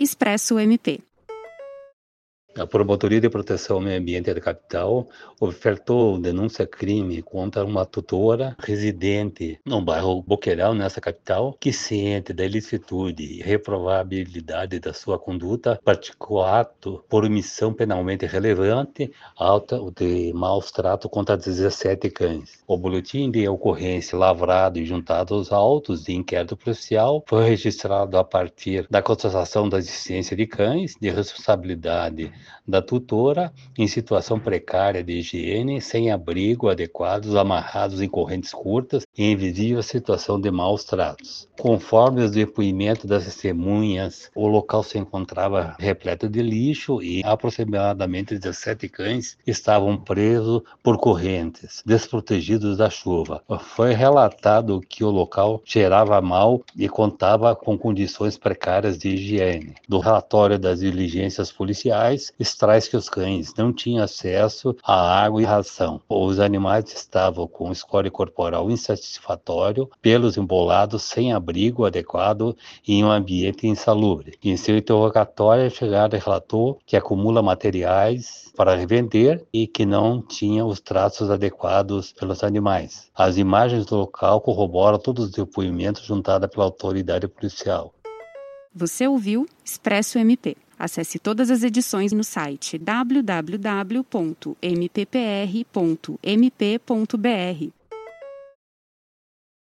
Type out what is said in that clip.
Expresso MP. A Promotoria de Proteção ao Meio Ambiente da capital ofertou denúncia-crime contra uma tutora residente no bairro Boqueirão, nessa capital, que, ciente da ilicitude e reprovabilidade da sua conduta, praticou ato por omissão penalmente relevante, auto de maus tratos contra 17 cães. O boletim de ocorrência lavrado e juntado aos autos de inquérito policial foi registrado a partir da constatação da existência de cães de responsabilidade da tutora em situação precária de higiene, sem abrigo adequados, amarrados em correntes curtas e em visível situação de maus tratos. Conforme os depoimentos das testemunhas, o local se encontrava repleto de lixo e aproximadamente 17 cães estavam presos por correntes, desprotegidos da chuva. Foi relatado que o local cheirava mal e contava com condições precárias de higiene. Do relatório das diligências policiais, extrai que os cães não tinham acesso à água e ração. Os animais estavam com score corporal insatisfatório, pelos embolados, sem abrigo adequado e em um ambiente insalubre. Em seu interrogatório, a chegada relatou que acumula materiais para revender e que não tinha os tratos adequados pelos animais. As imagens do local corroboram todos os depoimentos juntados pela autoridade policial. Você ouviu Expresso MP. Acesse todas as edições no site www.mppr.mp.br.